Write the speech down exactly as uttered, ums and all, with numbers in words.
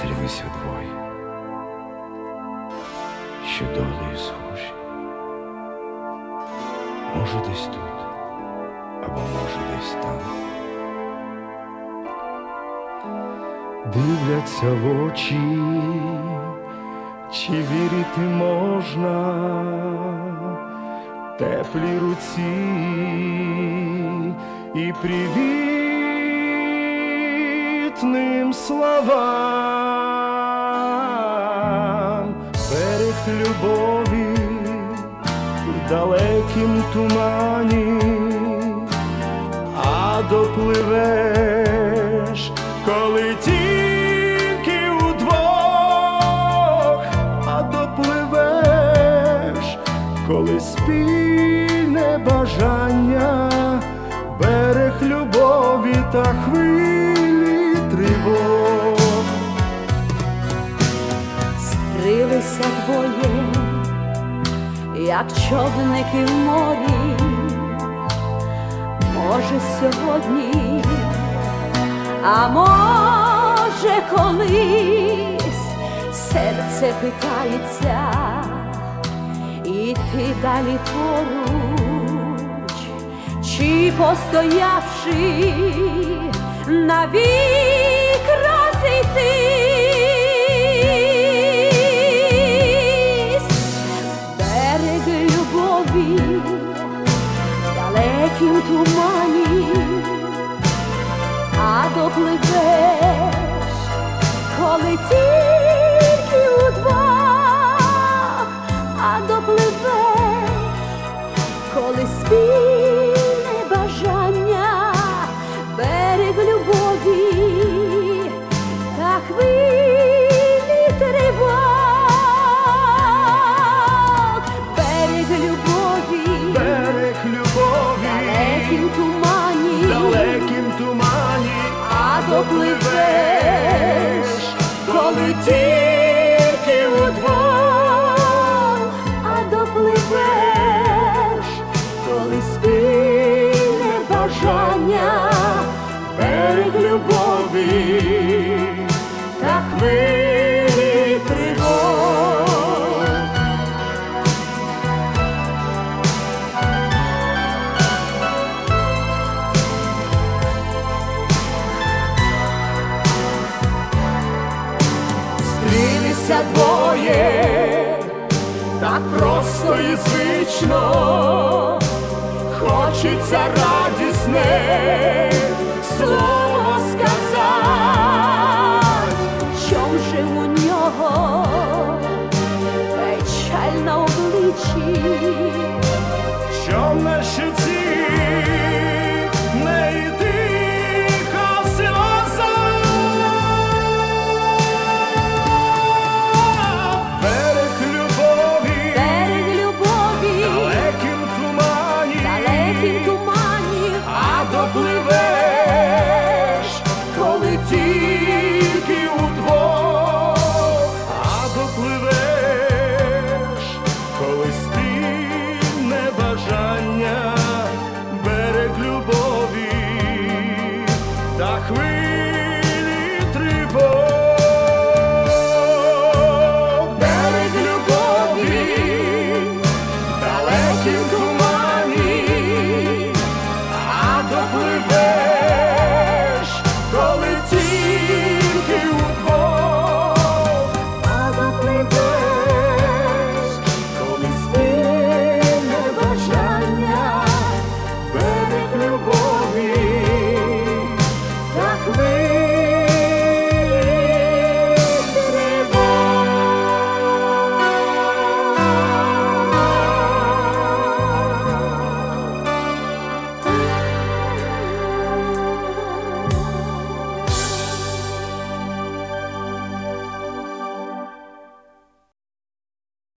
Стрілися двоє, що долею схожі. Може, десь тут, або може, десь там. Дивляться в очі, чи вірити можна теплій руці і привітним словам. Берег любові в далекім тумані, а допливеш, коли тільки удвох, а допливеш, коли спільне бажання, берег любові та хвилі тривог. Стрілися двоє, як човники в морі. Може, сьогодні, а може, колись серце питається іти далі поруч, чи, постоявши, навік розійтись. Берег любові в далекім тумані, а допливеш, коли тільки удвох, а допливеш, коли спільне бажання, берег любові та хвилі тривог. Берег любові, Берег любові в далекім тумані, в далекім тумані, а допливеш, коли тільки удвох, а допливеш, коли спільне бажання, берег любові та хвилі тривог. Стрілися двоє, так просто і звично, хочеться радісне